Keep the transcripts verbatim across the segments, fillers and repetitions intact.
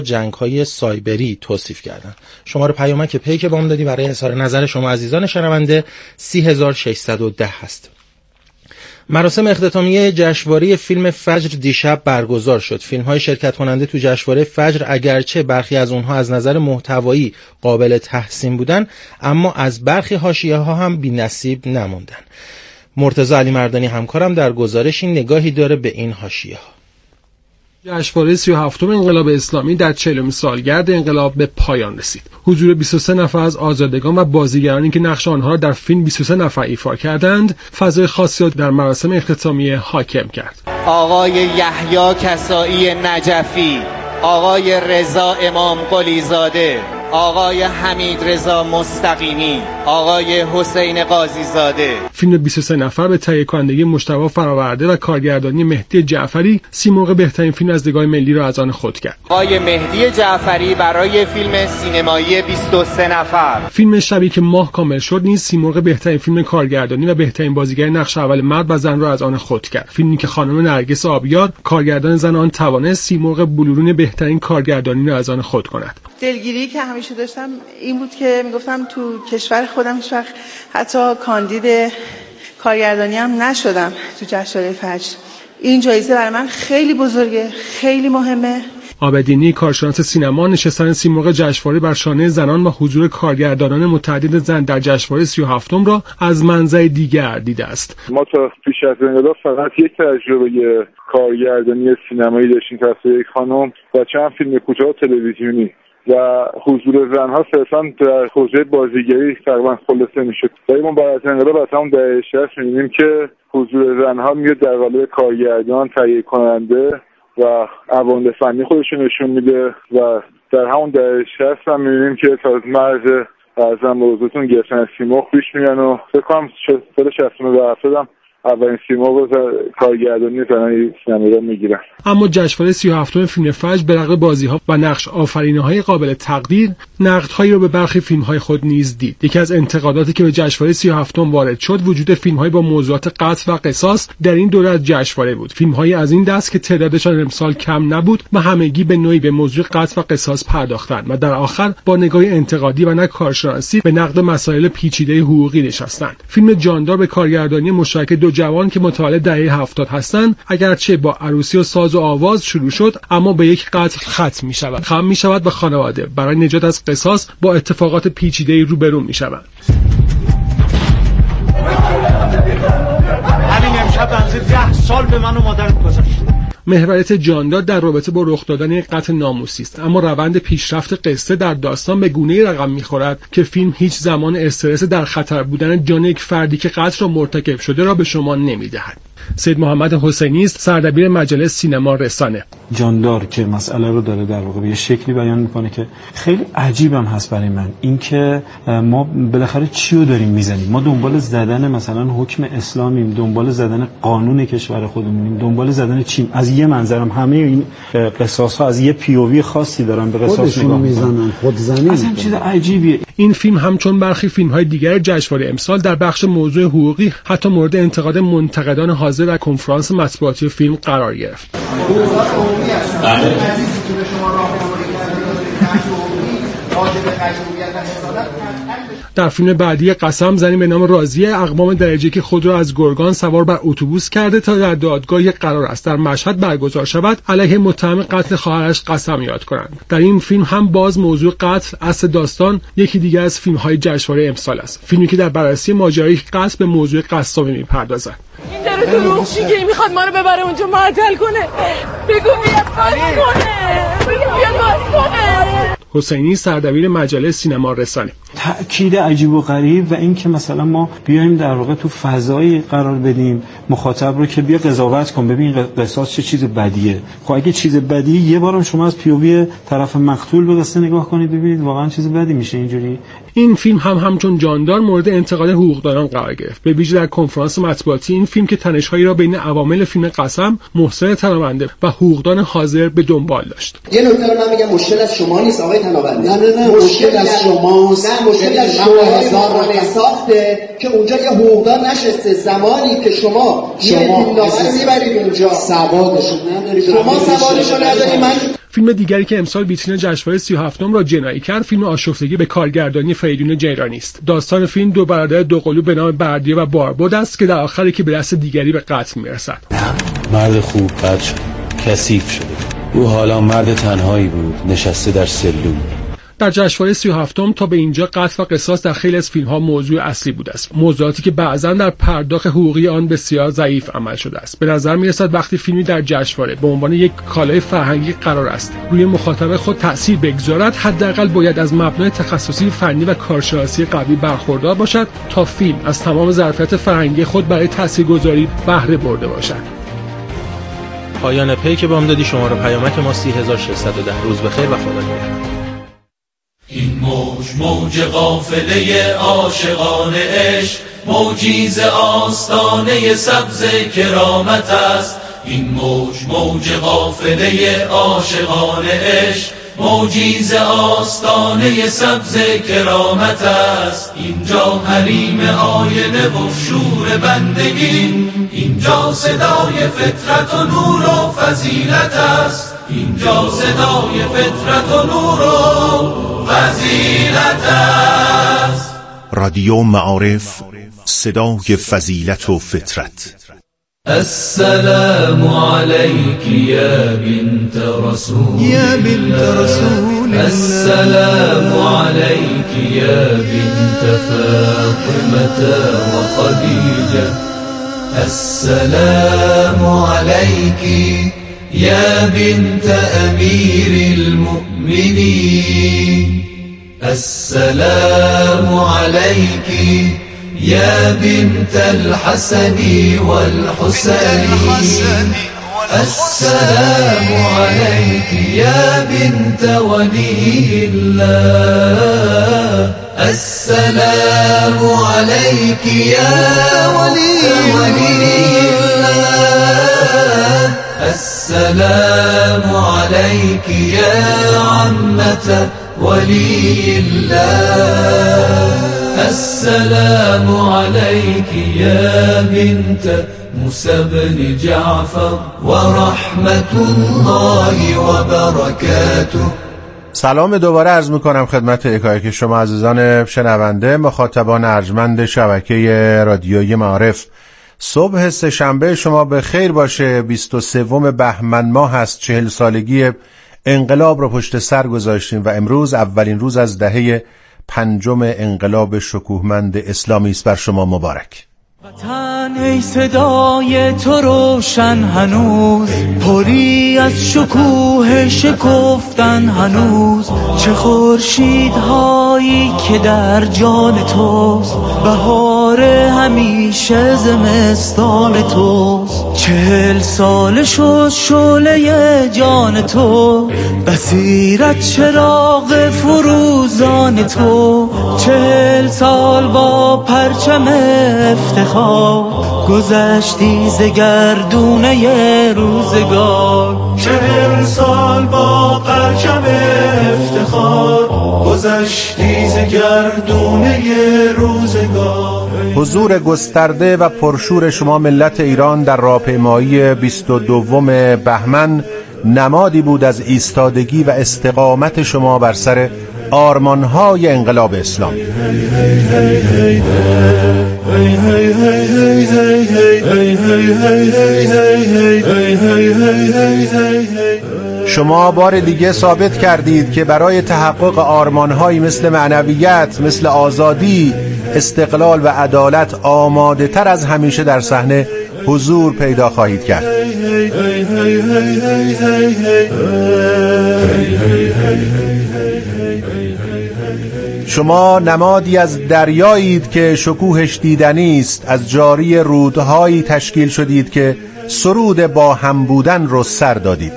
جنگ‌های سایبری توصیف کردن. شماره پیامک پیک بام دادی برای اظهار نظر شما عزیزان شنونده سی هزار و ششصد و ده هست. مراسم اختتامیه جشنواره فیلم فجر دیشب برگزار شد. فیلم‌های شرکت کننده تو جشنواره فجر اگرچه برخی از اونها از نظر محتوایی قابل تحسین بودن، اما از برخی حاشیه‌ها هم بی‌نصیب نموندن. مرتضی علی مردانی همکارم در گزارشی نگاهی داره به این حاشیه‌ها. جشنواره سی و هفتم انقلاب اسلامی در چهلمین سالگرد انقلاب به پایان رسید. حضور بیست و سه نفر از آزادگان و بازیگرانی که نقش آنها را در فیلم بیست و سه نفر ایفا کردند، فضای خاصی را در مراسم اختتامیه حاکم کرد. آقای یحیی کسایی نجفی، آقای رضا امام قلیزاده، آقای حمید رضا مستقیمی، آقای حسین قاضی زاده. فیلم بیست و سه نفر به تهیه کنندگی مجتبی فراورده و کارگردانی مهدی جعفری سیمرغ بهترین فیلم از نگاه ملی را از آن خود کرد. آقای مهدی جعفری برای فیلم سینمایی بیست و سه نفر. فیلم شبی که ماه کامل شد نیز سیمرغ بهترین فیلم کارگردانی و بهترین بازیگر نقش اول مرد و زن را از آن خود کرد. فیلمی که خانم نرگس آبیار کارگردان زن آن توانست سیمرغ بلورین بهترین کارگردانی را از آن خود کند. دلگیری که همیشه داشتم این بود که میگفتم تو کشور خودم هیچ وقت حتی کاندید کارگردانی هم نشدم تو جشنواره فجر. این جایزه برای من خیلی بزرگه، خیلی مهمه. آبدینی کارشناس سینما نشستن سیمرغ جشنواره بر شانه زنان و حضور کارگردانان متعدد زن در جشنواره سی و هفتم را از منظر دیگر دیده است. ما تا پیش از انقلاب فقط یک تجربه کارگردانی سینمایی داشتیم توسط یک خانم و چند فیلم کوتاه تلویزیونی و حضور زنها صرفا در حوزه بازیگری تقریبا خلاصه میشد. ولی ما بعد از انقلاب از همون دهه شصت می‌بینیم که حضور زنها میاد در قالب کارگردان، تهیه کننده و عوامل فنی خودش نشون میده و در همون دهه شصت هم می‌بینیم که تا مرز ارزم به حضورتون گرفتن سیمرغ پیش میان و فکر کنم سال شصت و هفتاد هم اولین سیمرغ کارگردانی زنان سینمایی را میگیرن. اما جشنواره سی و هفتم فیلم فجر به رغم بازی‌ها و نقش آفرینی‌های قابل تقدیر، نقدهایی را به برخی فیلم‌های خود نیز دید. یکی از انتقاداتی که به جشنواره سی و هفتم وارد شد، وجود فیلم‌هایی با موضوعات قتل و قصاص در این دوره از جشنواره بود. فیلم‌هایی از این دست که تعدادشان امسال کم نبود و همگی به نوعی به موضوع قتل و قصاص پرداختند و در آخر با نگاه انتقادی و نه کارشناسی به نقد مسائل پیچیده حقوقی نشستند. فیلم جاندار به کارگردانی مشترک دو جوان که متولد دهه هفتاد هستند، اگرچه با عروسی و ساز و آواز شروع شد، اما به یک قتل ختم می شود. خم می شود و خانواده برای نجات از قصاص با اتفاقات پیچیده‌ای روبرو می شوند. همین امشب بنزه ده سال به من و مادرت گذاشت. محوریت جاندار در رابطه با رخ دادن یک قتل ناموسی است، اما روند پیشرفت قصه در داستان به گونه‌ای رقم می‌خورد که فیلم هیچ زمان استرس در خطر بودن جان یک فردی که قتل را مرتکب شده را به شما نمی‌دهد. سید محمد حسینی است، سردبیر مجله سینما رسانه. جاندار که مسئله رو داره در واقع به یه شکلی بیان میکنه که خیلی عجیبم هست برای من، اینکه ما بالاخره چی رو داریم میزنیم. ما دنبال زدن مثلا حکم اسلامیم، دنبال زدن قانون کشور خودمونیم، دنبال زدن چیم. از یه منظرم همه این قصاص‌ها از یه پی او وی خاصی دارن به قصاص نگاه میکنن، خودزنی. اصلا چیز عجیبیه. این فیلم همچون برخی فیلم‌های دیگر جشنواره امسال در بخش موضوع حقوقی حتی مورد انتقاد منتقدان حاضر در کنفرانس مطبوعاتی فیلم قرار گرفت. در فیلم بعدی قسم، زنی به نام راضیه اقوام درجه که خود را از گرگان سوار بر اتوبوس کرده تا در دادگاه قرار است در مشهد برگزار شود علیه متهم قتل خواهرش قسم یاد کنند. در این فیلم هم باز موضوع قتل اصل داستان یکی دیگر از فیلم‌های جشنواره امسال است، فیلمی که در بررسی ماجرای قتل به موضوع قسامی می‌پردازد. این داره دروغ میگه، میخواد ما رو ببره اونجا معطل کنه. بگو بیاد باز کنه، بگو بیاد باز کنه. حسینی، سردبیر مجله سینما رسانه. تأکید عجیب و غریب و این که مثلا ما بیایم در واقع تو فضایی قرار بدیم مخاطب رو که بیا قضاوت کن، ببین قصاص چه چیز بدیه. خب اگه چیز بدیه یه بارم شما از پی او وی طرف مقتول به قصه نگاه کنید ببینید واقعا چیز بدی میشه اینجوری. این فیلم هم همچون جاندار مورد انتقاد حقوقدانان قرار گرفت، به ویژه در کنفرانس مطبوعاتی. این فیلم که تنش‌هایی را بین عوامل فیلم قسم، محسن تنابنده و حقوقدان حاضر به دنبال داشت. یه نکته رو من میگم، مشکل از شما نیست آقای تنابنده. نه نه نه مشکل از شماست. نه مشکل از شما ساخته که اونجا یه حقوقدان نشسته. زمانی که شما شما میبرید اونجا سوادشون ندارید، شما سوادشون ندارید. من فیلم دیگری که امسال ویترین جشنواره سی و هفتم را جنایی کرد فیلم آشفتگی به کارگردانی فریدون جیرانی است. داستان فیلم دو برادر دوقلو به نام بردیه و باربد است که در آخر یکی به دست دیگری به قتل میرسد. مرد خوب بد شد، کثیف شده. او حالا مرد تنهایی بود، نشسته در سلول. در جشنواره سی و هفتم تا به اینجا قتل و قصاص در خیلی از فیلم‌ها موضوع اصلی بوده است، موضوعاتی که بعضا در پرداخت حقوقی آن بسیار ضعیف عمل شده است. به نظر می‌رسد وقتی فیلمی در جشنواره به عنوان یک کالای فرهنگی قرار است روی مخاطب خود تأثیر بگذارد، حداقل باید از مبنای تخصصی فنی و کارشناسی قوی برخوردار باشد تا فیلم از تمام ظرفیت فرهنگی خود برای تاثیرگذاری بهره برده باشد. پایان پیک بامدادی شماره پیامک ما سی هزار و ششصد و ده. روز بخیر و خدا نگهدار. این موج موج قافله عاشقان عشق، موجی ز آستانه سبز کرامت است. این موج موج قافله عاشقان عشق، موجی ز آستانه سبز کرامت است. اینجا حریم آینه و شور بندگی، اینجا صدای فطرت و نور و فضیلت است. اینجا صدای فطرت و نور و فضیلت است. رادیو معارف، صدای فضیلت و فطرت. السلام عليك يا بنت رسول يا بنت رسول السلام عليك يا بنت فاطمة وخديجة السلام عليك يا بنت أمير المؤمنين السلام عليك يا بنت الحسن والحسين السلام عليك يا بنت ولي الله السلام عليك يا ولي الله السلام عليك يا عمة ولي الله السلام عليك يا بنت موسى بن جعفر ورحمة الله وبركاته. سلام دوباره عرض میکنم خدمت یکایک شما عزیزان شنونده، مخاطبان ارجمند شبکه رادیوی معارف. صبح سه شنبه شما به خیر باشه. بیست و سوم بهمن ماه هست. چهل سالگی انقلاب رو پشت سر گذاشتیم و امروز اولین روز از دهه پنجم انقلاب شکوهمند اسلامی است. بر شما مبارک. وطن ای صدای تو روشن هنوز، پری از شکوه شکفتن هنوز. چه خورشیدهایی که در جان توست، بهار همیشه زمستان توست. چهل سال شد شعله جان تو، بصیرت چراغ فروزان تو. چهل سال با پرچم افتخار گذشتی ز گردونه روزگار. چهل سال با پرچم افتخار گذشتی ز گردونه روزگار. حضور گسترده و پرشور شما ملت ایران در راهپیمایی بیست و دوم بهمن نمادی بود از ایستادگی و استقامت شما بر سر آرمان‌های انقلاب اسلامی. شما بار دیگه ثابت کردید که برای تحقق آرمان‌هایی مثل معنویت، مثل آزادی، استقلال و عدالت آماده تر از همیشه در صحنه حضور پیدا خواهید کرد. شما نمادی از دریایید که شکوهش دیدنی است. از جاری رودهایی تشکیل شدید که سرود با هم بودن رو سر دادید.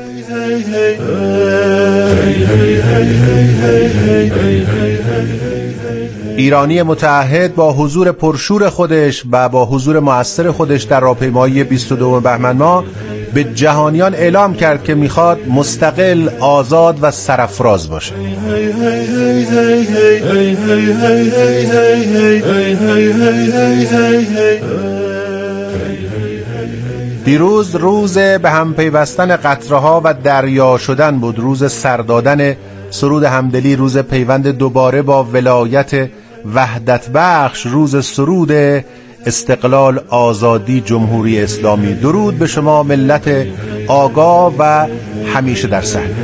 ایرانی متعهد با حضور پرشور خودش و با حضور مؤثر خودش در راهپیمایی بیست و دوم بهمن ماه به جهانیان اعلام کرد که میخواد مستقل، آزاد و سرافراز باشه. دیروز روز به هم پیوستن قطره‌ها و دریا شدن بود، روز سر دادن سرود همدلی، روز پیوند دوباره با ولایت وحدت بخش، روز سرود استقلال، آزادی، جمهوری اسلامی. درود به شما ملت آگاه و همیشه در صحنه.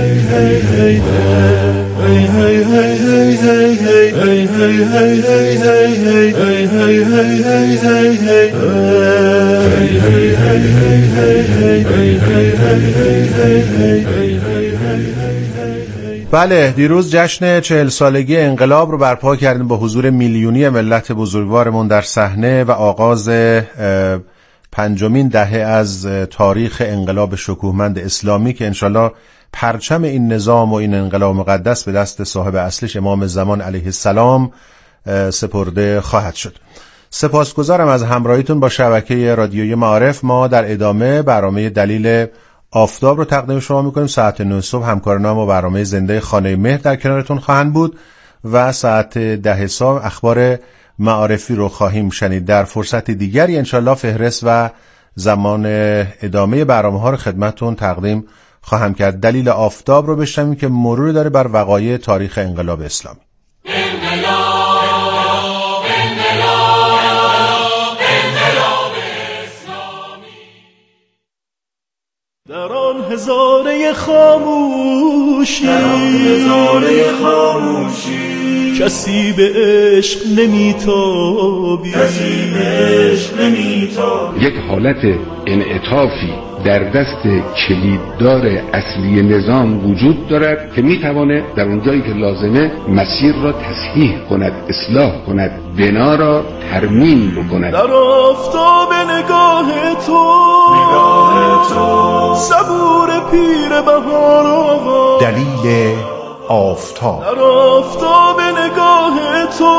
بله، دیروز جشن چهل سالگی انقلاب رو برپا کردیم با حضور میلیونی ملت بزرگوارمون در صحنه و آغاز پنجمین دهه از تاریخ انقلاب شکوهمند اسلامی که انشالله پرچم این نظام و این انقلاب مقدس به دست صاحب اصلش امام زمان علیه السلام سپرده خواهد شد. سپاسگزارم از همراهیتون با شبکه رادیویی معارف. ما در ادامه برنامه دلیل آفتاب رو تقدیم شما میکنیم. ساعت نه صبح همکاران ما برنامه زنده خانه مهر در کنارتون خواهند بود و ساعت ده صبح اخبار معارفی رو خواهیم شنید. در فرصت دیگری انشالله فهرست و زمان ادامه برنامه ها رو خدمتون تقدیم خواهم کرد. دلیل آفتاب رو بشنویم که مروری داره بر وقایع تاریخ انقلاب اسلامی. در آن هزاره خاموشی، در آن هزاره خاموشی کسی به عشق نمیتابی، کسی به عشق نمیتابی. یک حالت انعطافی در دست کلیددار اصلی نظام وجود دارد که میتواند در اونجایی که لازمه مسیر را تصحیح کند، اصلاح کند، بنا را ترمیم بکند. در آفتاب نگاه تو، نگاه تو صبور پیر بهار آقا. دلیل آفتاب. در آفتاب نگاه تو،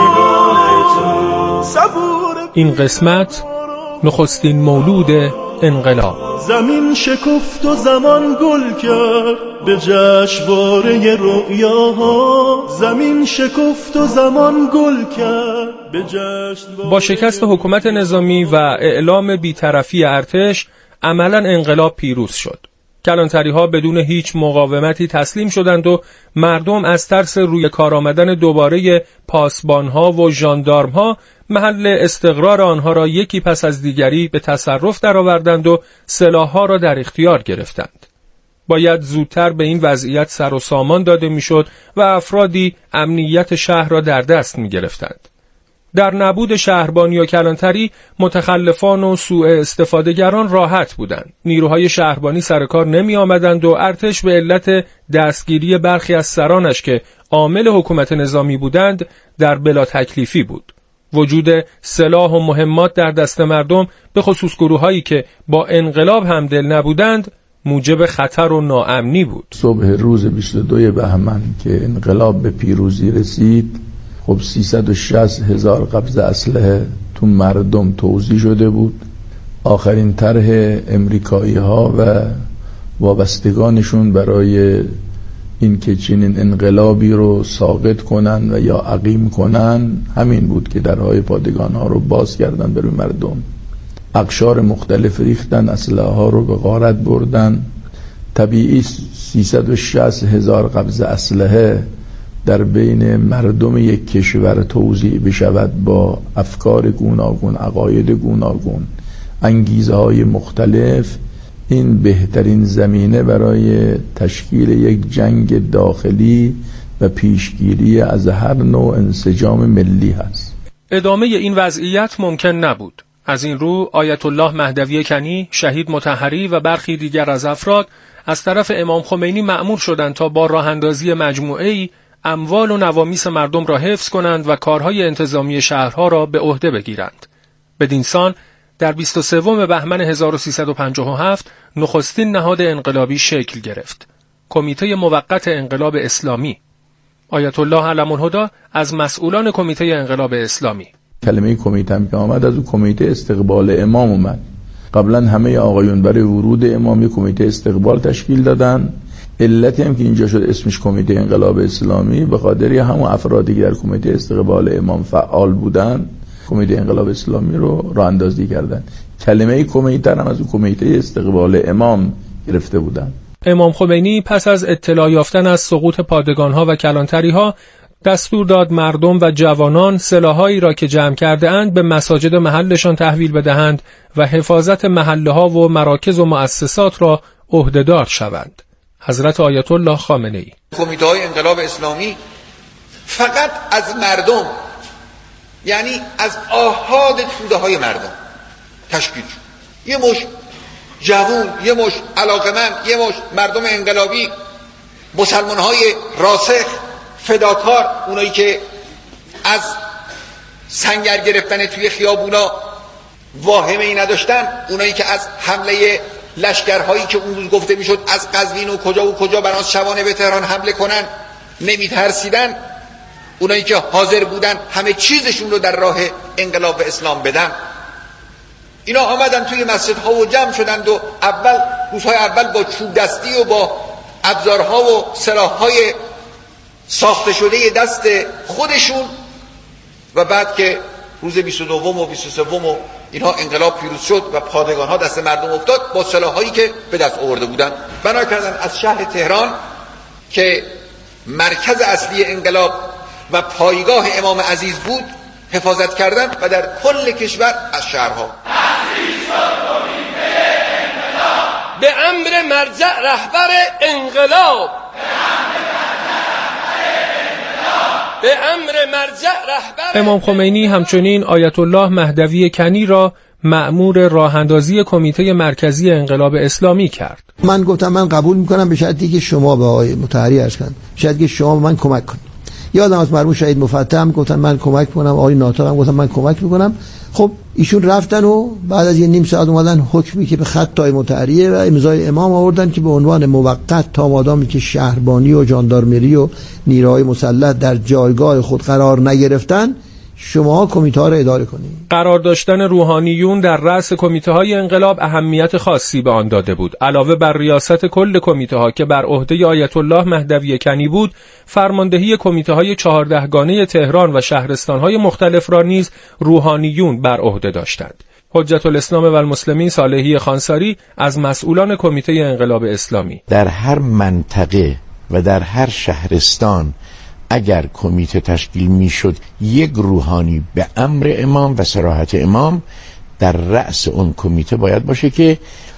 نگاه تو صبور. این قسمت نخستین مولود انقلاب. زمین شکفت و زمان گل کرد به جشنواره رؤیاها، زمین شکفت و زمان گل کرد به جشنواره. با شکست حکومت نظامی و اعلام بی‌طرفی ارتش عملاً انقلاب پیروز شد. کلانتری‌ها بدون هیچ مقاومتی تسلیم شدند و مردم از ترس روی کار آمدن دوباره پاسبان‌ها و ژاندارم‌ها محل استقرار آنها را یکی پس از دیگری به تصرف درآوردند و سلاح‌ها را در اختیار گرفتند. باید زودتر به این وضعیت سر و سامان داده میشد و افرادی امنیت شهر را در دست می‌گرفتند. در نبود شهربانی و کلانتری متخلفان و سوء استفادهگران راحت بودند. نیروهای شهربانی سر کار نمی آمدند و ارتش به علت دستگیری برخی از سرانش که عامل حکومت نظامی بودند در بلا تکلیفی بود. وجود سلاح و مهمات در دست مردم به خصوص گروهایی که با انقلاب همدل نبودند موجب خطر و ناامنی بود. صبح روز بیست و دو بهمن که انقلاب به پیروزی رسید، خب سیصد و شصت هزار قبض اسلحه تو مردم توزیع شده بود. آخرین طرح امریکایی ها و وابستگانشون برای این که چنین انقلابی رو ساقط کنن و یا عقیم کنن همین بود که درهای پادگان ها رو باز کردن برای مردم. اقشار مختلف ریختن، اسلحه ها رو به غارت بردن. طبیعی سیصد و شصت هزار قبض اسلحه در بین مردم یک کشور توزیع بشود با افکار گوناگون، عقاید گوناگون، انگیزه های مختلف، این بهترین زمینه برای تشکیل یک جنگ داخلی و پیشگیری از هر نوع انسجام ملی هست. ادامه این وضعیت ممکن نبود. از این رو آیت الله مهدوی کنی، شهید مطهری و برخی دیگر از افراد از طرف امام خمینی مأمور شدند تا با راه اندازی مجموعه‌ای اموال و نوامیس مردم را حفظ کنند و کارهای انتظامی شهرها را به عهده بگیرند. بدینسان در بیست و سوم بهمن هزار و سیصد و پنجاه و هفت نخستین نهاد انقلابی شکل گرفت. کمیته موقت انقلاب اسلامی. آیت الله علم الهدی از مسئولان کمیته انقلاب اسلامی. کلمه کمیته هم که آمد از اون کمیته استقبال امام اومد. قبلا همه آقایون برای ورود امام یک کمیته استقبال تشکیل دادن. علتی هم که اینجا شد اسمش کمیته انقلاب اسلامی به خاطر همون افرادی که در کمیته استقبال امام فعال بودن کمیته انقلاب اسلامی رو راه اندازی کردن. کلمه کمیته هم از اون کمیته استقبال امام گرفته بودن. امام خمینی پس از اطلاع یافتن از سقوط پادگان‌ها و کلانتری‌ها دستور داد مردم و جوانان سلاح‌هایی را که جمع کرده اند به مساجد محلشان تحویل بدهند و حفاظت محله‌ها و مراکز و مؤسسات را عهده‌دار شوند. حضرت آیت الله خامنه‌ای. کمیته‌های انقلاب اسلامی فقط از مردم، یعنی از آحاد توده‌های مردم تشکیل شد. یه مش جوون، یه مش علاقمند، یه مش مردم انقلابی، مسلمان‌های راسخ، فداکار، اونایی که از سنگر گرفتن توی خیابونا واهمه ای نداشتن، اونایی که از حمله لشکرهایی که اون روز گفته میشد از قزوین و کجا و کجا بر از شبانه به تهران حمله کنن نمیترسیدن، اونایی که حاضر بودن همه چیزشون رو در راه انقلاب اسلام بدن، اینا آمدن توی مسجدها و جمع شدند و اول روزهای اول با چوب دستی و با ابزارها و سلاحهای ساخته شده دست خودشون، و بعد که روز بیست و دو و بیست و سه و اینها انقلاب پیروز شد و پادگان‌ها دست مردم افتاد، با سلاح‌هایی که به دست آورده بودند بنا کردن از شهر تهران که مرکز اصلی انقلاب و پایگاه امام عزیز بود حفاظت کردن و در کل کشور از شهرها. به امر مرجع رهبر انقلاب، به امر مرجع رهبر امام خمینی همچنین آیت الله مهدوی کنی را مأمور راه اندازی کمیته مرکزی انقلاب اسلامی کرد. من گفتم من قبول میکنم به شرطی که شما به آقای مطهری عرض کنید، به شرطی که شما به من کمک کنید. یادم از مرحوم شهید مفتح هم گفتن من کمک کنم، آقای ناطق هم گفتن من کمک میکنم. خب ایشون رفتن و بعد از یه نیم ساعت اومدن حکمی که به خط آقای مطهریه و امضای امام آوردن که به عنوان موقت تا مادامی که شهربانی و ژاندارمری و نیروهای مسلح در جایگاه خود قرار نگرفتن شما کمیته ها را اداره کنید. قرار داشتن روحانیون در رأس کمیته های انقلاب اهمیت خاصی به آن داده بود. علاوه بر ریاست کل کمیته ها که بر عهده آیت الله مهدوی کنی بود، فرماندهی کمیته های چهاردهگانه تهران و شهرستان های مختلف را نیز روحانیون بر عهده داشتند. حجت الاسلام و المسلمین صالحی خانساری از مسئولان کمیته انقلاب اسلامی: در هر منطقه و در هر شهرستان اگر کمیته تشکیل میشد، یک روحانی به امر امام و صراحت امام در رأس اون کمیته باید باشه که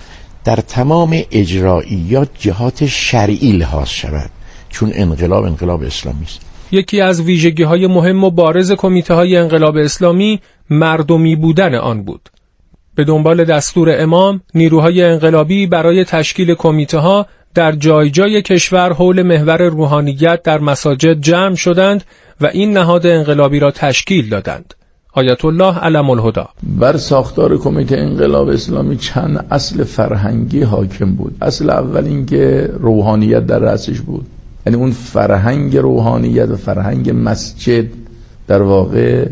در تمام اجرائیات جهات شرعی لحاظ شود، چون انقلاب انقلاب اسلامی است. یکی از ویژگی‌های مهم و بارز کمیته‌های انقلاب اسلامی مردمی بودن آن بود. به دنبال دستور امام، نیروهای انقلابی برای تشکیل کمیته‌ها در جای جای کشور حول محور روحانیت در مساجد جمع شدند و این نهاد انقلابی را تشکیل دادند. آیت الله علم الهدی: بر ساختار کمیته انقلاب اسلامی چند اصل فرهنگی حاکم بود. اصل اول این که روحانیت در رأسش بود، یعنی اون فرهنگ روحانیت و فرهنگ مسجد در واقع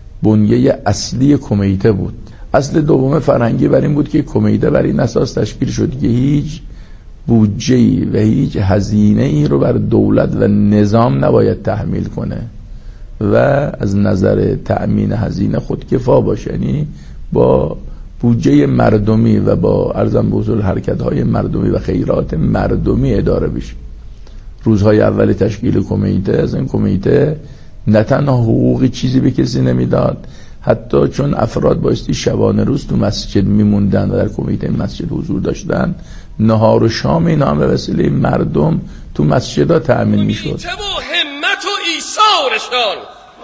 بنیه اصلی کمیته بود. اصل دوم فرهنگی بر این بود که کمیته بر این اساس تشکیل شد که هیچ بودجه‌ای و هیچ هزینه‌ای رو بر دولت و نظام نباید تحمیل کنه و از نظر تأمین هزینه خودکفا باشه، یعنی با بودجه مردمی و با ارزم به حضور حرکت‌های مردمی و خیرات مردمی اداره بشه. روزهای اول تشکیل کمیته از این کمیته نه تنها حقوقی چیزی به کسی نمیداد، حتی چون افراد بایستی شبانه روز تو مسجد میموندن و در کمیته مسجد حضور داشتن، نهار و شام اینا هم به وسیله مردم تو مسجدها تأمین میشد. کمیته و همت و ایثارشان،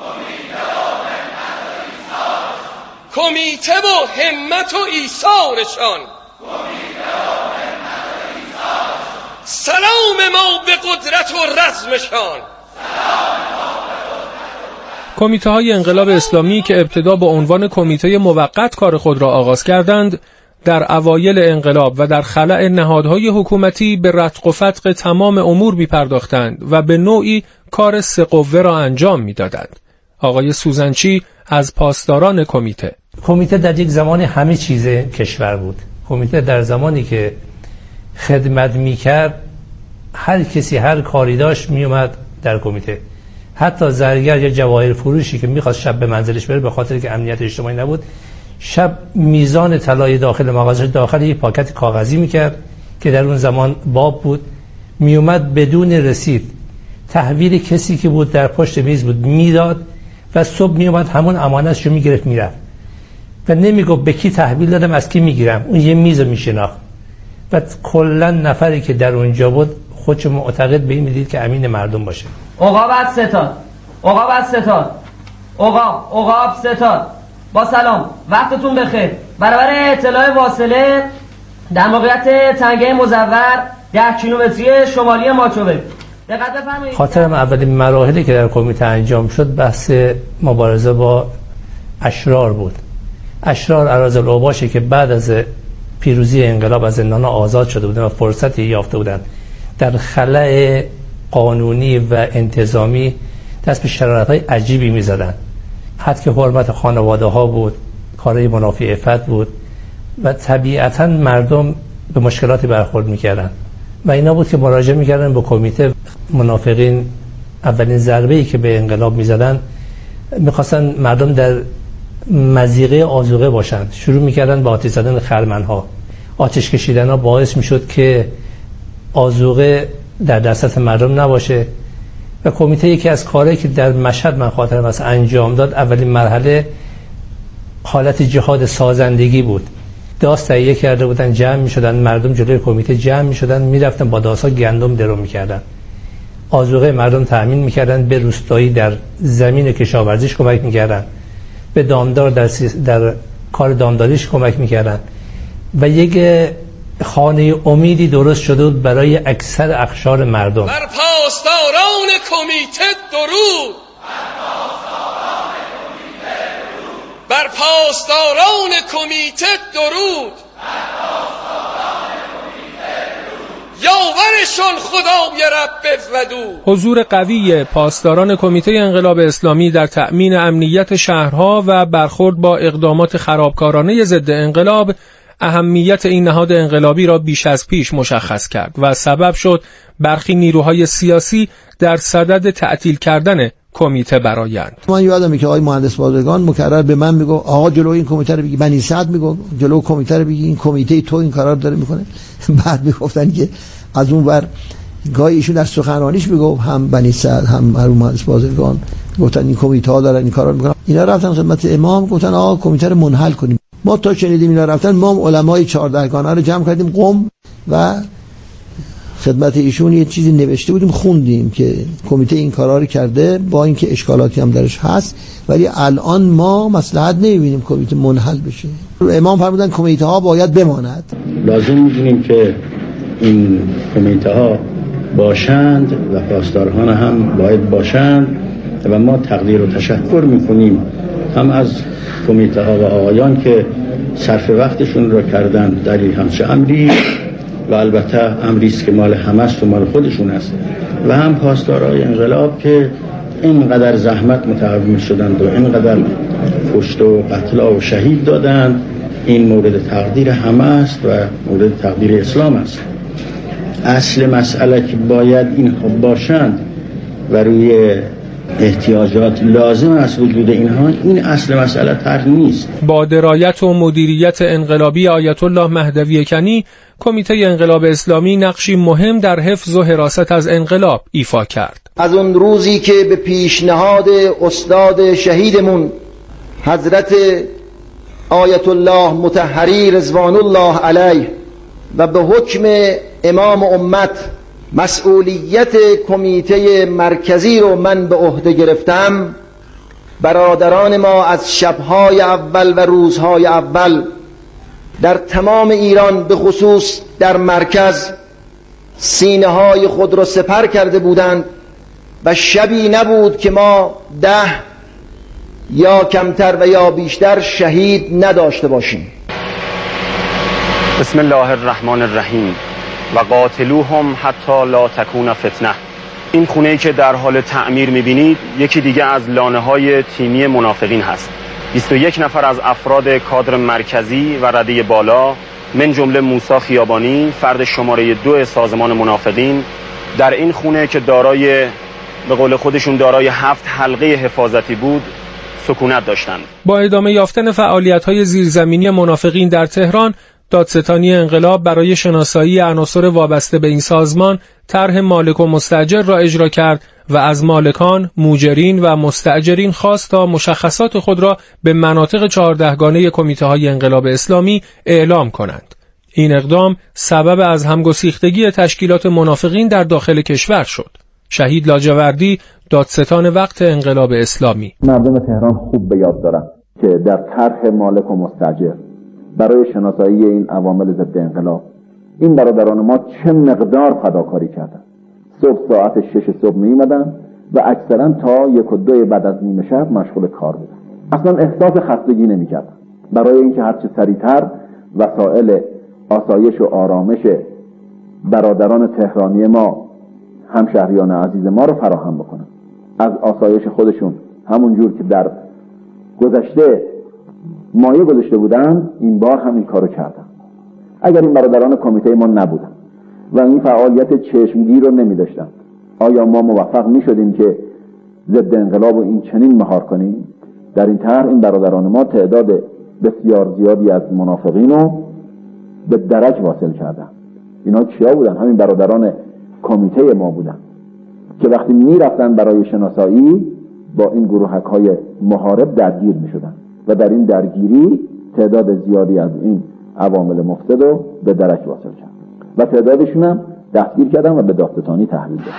کمیته و همت و ایثارشان، سلام ما به قدرت و رزمشان. کمیته های انقلاب اسلامی که ابتدا با عنوان کمیته موقت کار خود را آغاز کردند، در اوایل انقلاب و در خلأ نهادهای حکومتی به رتق و فتق تمام امور می‌پرداختند و به نوعی کار سه قوه را انجام می‌دادند. آقای سوزنچی از پاسداران کمیته: کمیته در یک زمان همه چیز کشور بود. کمیته در زمانی که خدمت می‌کرد، هر کسی هر کاری داشت میومد در کمیته. حتی زرگر یا جواهر فروشی که می‌خواست شب به منزلش بره به خاطر که امنیت اجتماعی نبود، شب میزان طلای داخل مغازه داخل یک پاکت کاغذی میکرد که در اون زمان باب بود، میومد بدون رسید تحویل کسی که بود در پشت میز بود میداد و صبح میومد همون امانتش رو میگرفت میرفت و نمیگفت به کی تحویل دادم از کی میگیرم، اون یه میز رو میشناخت و کلا نفری که در اونجا بود خودش معتقد به این میدید که امین مردم باشه. عقاب ستاد، عقاب ستاد، عقاب عقاب ستاد. با سلام، وقتتون بخیر. برابر اطلاع واصله در موقعیت تنگه مزور ده کیلومتری شمالی ماچوبه. دقت بفرمایید. خاطرم اولین مراحلی که در کمیته انجام شد بحث مبارزه با اشرار بود. اشرار اراذل اوباشی که بعد از پیروزی انقلاب از زندان آزاد شده بودند و فرصتی یافته بودند در خلأ قانونی و انتظامی دست به شرارت‌های عجیبی می‌زدند. حد که حرمت خانواده ها بود، کارهای منافی عفت بود و طبیعتاً مردم به مشکلاتی برخورد می‌کردند و اینا بود که مراجعه می‌کردن به کمیته. منافقین اولین ضربه‌ای که به انقلاب می‌زدن می‌خواستن مردم در مضیقه آذوقه باشند. شروع می‌کردن با آتش زدن خرمن‌ها. آتش کشیدن‌ها باعث می‌شد که آذوقه در دسترس مردم نباشه و کمیته یکی از کارهایی که در مشهد من خاطرم است انجام داد، اولین مرحله حالت جهاد سازندگی بود. داس تهیه کرده بودن، جمع می‌شدن مردم جلوی کمیته، جمع می‌شدن می‌رفتن با داس‌ها گندم درو می‌کردن، آذوقه مردم تأمین می‌کردن، به روستایی در زمین کشاورزیش کمک می‌کردن، به دامدار در, در کار دامداریش کمک می‌کردن و یک خانه امیدی درست شده بود برای اکثر اقشار مردم. بر پاسداران کمیته درود، بر پاسداران کمیته درود، یاورشون خدای رب ودود. حضور قوی پاسداران کمیته انقلاب اسلامی در تأمین امنیت شهرها و برخورد با اقدامات خرابکارانه ضد انقلاب اهمیت این نهاد انقلابی را بیش از پیش مشخص کرد و سبب شد برخی نیروهای سیاسی در صدد تعطیل کردن کمیته برآیند. من یادمه که آقای مهندس بازرگان مکرر به من میگه آقا جلو این کمیته رو بگی، بنی سعد میگه جلو کمیته رو بگی، این کمیته تو این کارا رو داره میکنه. بعد میگفتن که از اون ور گاهی ایشون در سخنرانیش میگفت هم بنی سعد هم مرحوم مهندس بازرگان گفتن این کمیته ها دارن این کارا رو میکنن. اینا رفتن خدمت امام گفتن آقا کمیته رو منحل کنیم. ما تا شنیدیم اینا رفتن، ما علمای چهاردهگانه رو جمع کردیم قم و خدمت ایشون یه چیزی نوشته بودیم خوندیم که کمیته این کارا رو کرده با اینکه اشکالاتی هم درش هست، ولی الان ما مصلحت نمیبینیم کمیته منحل بشه. امام فرمودن کمیته ها باید بماند. لازم میدونیم که این کمیته ها باشند و پاسداران هم باید باشند و ما تقدیر و تشکر میکنیم هم از کمیته ها و آقایان که صرف وقتشون رو کردن در این همچه امری و البته امریست که مال همه است و مال خودشون است و هم پاسدارای انقلاب که اینقدر زحمت متحمل شدند و اینقدر کشته و قتل و شهید دادند. این مورد تقدیر همه است و مورد تقدیر اسلام است. اصل مسئله که باید اینها باشند و روی احتیاجات لازم است وجود اینها، این اصل مسئله طرح نیست. با درایت و مدیریت انقلابی آیت الله مهدوی کنی، کمیته انقلاب اسلامی نقشی مهم در حفظ و حراست از انقلاب ایفا کرد. از اون روزی که به پیشنهاد استاد شهیدمون حضرت آیت الله مطهری رضوان الله علیه و به حکم امام امت مسئولیت کمیته مرکزی رو من به عهده گرفتم، برادران ما از شبهای اول و روزهای اول در تمام ایران به خصوص در مرکز سینه های خود را سپر کرده بودند و شبی نبود که ما ده یا کمتر و یا بیشتر شهید نداشته باشیم. بسم الله الرحمن الرحیم و قاتلوهم حتی لا تکون فتنه. این خونه‌ای که در حال تعمیر می‌بینید یکی دیگه از لانه‌های تیمی منافقین هست. بیست و یک نفر از افراد کادر مرکزی و رده بالا من جمله موسی خیابانی فرد شماره دو سازمان منافقین در این خونه که دارای به قول خودشون دارای هفت حلقه حفاظتی بود سکونت داشتند. با ادامه یافتن فعالیت‌های زیرزمینی منافقین در تهران، دادستانی انقلاب برای شناسایی عناصر وابسته به این سازمان طرح مالک و مستأجر را اجرا کرد و از مالکان، موجرین و مستأجرین خواست تا مشخصات خود را به مناطق چهاردهگانه کمیته‌های انقلاب اسلامی اعلام کنند. این اقدام سبب از همگسیختگی تشکیلات منافقین در داخل کشور شد. شهید لاجوردی، دادستان وقت انقلاب اسلامی: مردم تهران خوب به یاد دارن که در طرح مالک و مستأجر برای شناسایی این عوامل ضد انقلاب این برادران ما چه مقدار فداکاری کردند. صبح ساعت شش صبح می اومدن و اکثرا تا یک و دو بعد از نیمه شب مشغول کار بودن. اصلا احساس خستگی نمی کردن برای اینکه هرچه سریعتر وسایل آسایش و آرامش برادران تهرانی ما، همشهریان عزیز ما رو فراهم بکنن. از آسایش خودشون همون جور که در گذشته مایه گذاشته بودن، این بار هم این کارو کردن. اگر این برادران کمیته ما نبودن و این فعالیت چشمگیر رو نمی داشتن، آیا ما موفق می شدیم که ضد انقلاب و این چنین مهار کنیم؟ در این طرح این برادران ما تعداد بسیار زیادی از منافقین رو به درک واصل کردن. اینا کیا بودن؟ همین برادران کمیته ما بودن که وقتی می رفتن برای شناسایی با این گروهک های محارب درگیر می شدن و در این درگیری تعداد زیادی از این عوامل مفسد رو به درک واصل کرد و تعدادشون هم دستگیر کردن و به دادستانی تحویل دادن.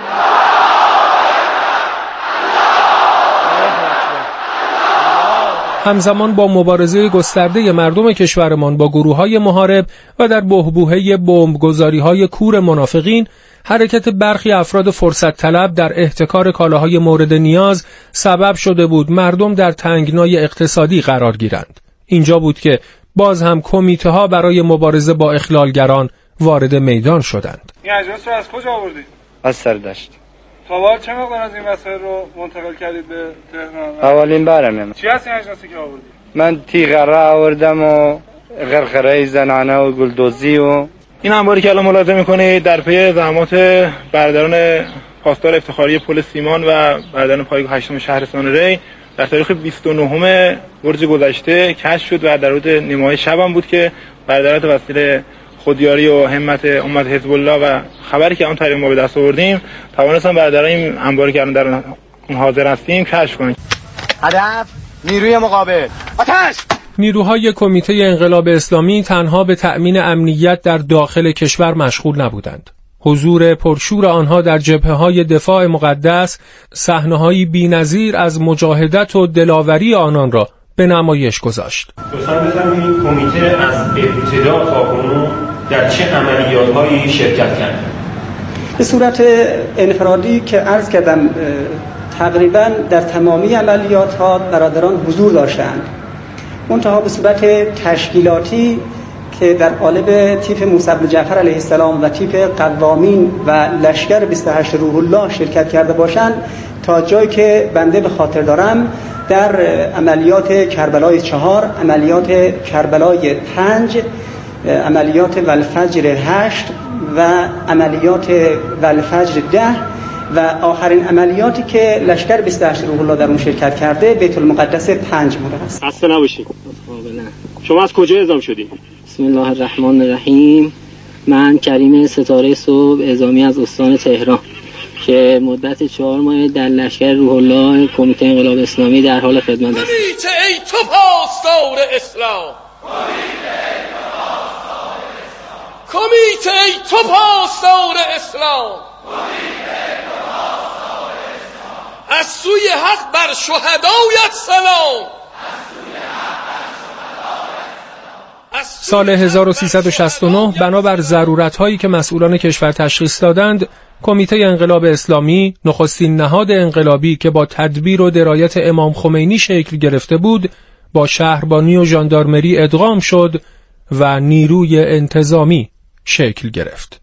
همزمان با مبارزه گسترده مردم کشورمان با گروه‌های محارب و در بحبوحه بمبگذاری‌های کور منافقین، حرکت برخی افراد فرصت طلب در احتکار کالاهای مورد نیاز سبب شده بود مردم در تنگنای اقتصادی قرار گیرند. اینجا بود که باز هم کمیته ها برای مبارزه با اخلالگران وارد میدان شدند. این اجناس رو از کجا آوردید؟ از سردشت. تا حالا چه مقدار از این وسایل رو منتقل کردید به تهران؟ اولین بارمه. چی هست این اجناسی که آوردید؟ من تیغره آوردم و غرغره زنانه و گلدوزی و این انباری که الان ملاحظه می‌کنید در پی زحمات برادران پاسدار افتخاری پل سیمان و برادران پایگاه هشتم شهرستان ری در تاریخ بیست و نهم برج گذشته کشف شد و در روز نیمه‌های شب هم بود که برادران وسیله خودیاری و همت امت حزب الله و خبری که آن طریق ما به دست آوردیم توانستن برادران این انباری که الان در اون حاضر هستیم کشف کنند. هدف نیروی مقابل آتش. نیروهای کمیته انقلاب اسلامی تنها به تأمین امنیت در داخل کشور مشغول نبودند. حضور پرشور آنها در جبهه‌های دفاع مقدس صحنه‌هایی بی‌نظیر از مجاهدت و دلاوری آنان را به نمایش گذاشت. لطفاً بفرمایید این کمیته از ابتدا تا کنون در چه عملیات‌هایی شرکت کرد؟ به صورت انفرادی که عرض کردم تقریباً در تمامی عملیات‌ها برادران حضور داشتند. منتها به صورت تشکیلاتی که در قالب تیپ موسی بن جعفر علیه السلام و تیپ قوامین و لشکر بیست و هشت روح الله شرکت کرده باشند، تا جایی که بنده به خاطر دارم در عملیات کربلای چهار، عملیات کربلای پنج، عملیات والفجر هشت و عملیات والفجر ده و آخرین عملیاتی که لشکر بیست و هشت روح الله در اون شرکت کرده بیت المقدس پنج مورد است. خسته نباشید. شما از کجا اعزام شدید؟ بسم الله الرحمن الرحیم. من کریم ستاره صبح اعزامی از استان تهران که مدت چهار ماه در لشکر روح الله کمیته انقلاب اسلامی در حال خدمت است. کمیته ای تو پاسدار اسلام، کمیته ای تو پاسدار اسلام، از سوی حق بر شهدایت سلام. سال هزار و سیصد و شصت و نه بنابر ضرورت‌هایی که مسئولان کشور تشخیص دادند، کمیته انقلاب اسلامی، نخستین نهاد انقلابی که با تدبیر و درایت امام خمینی شکل گرفته بود، با شهربانی و ژاندارمری ادغام شد و نیروی انتظامی شکل گرفت.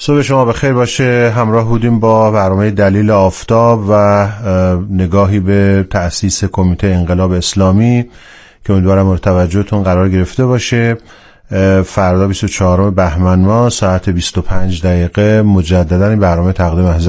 صبح شما بخیر باشه. همراه بودیم با برنامه دلیل آفتاب و نگاهی به تأسیس کمیته انقلاب اسلامی که امیدوارم مورد توجهتون قرار گرفته باشه. فردا بیست و چهارم بهمن ماه ساعت بیست و پنج دقیقه مجددا این برنامه تقدیم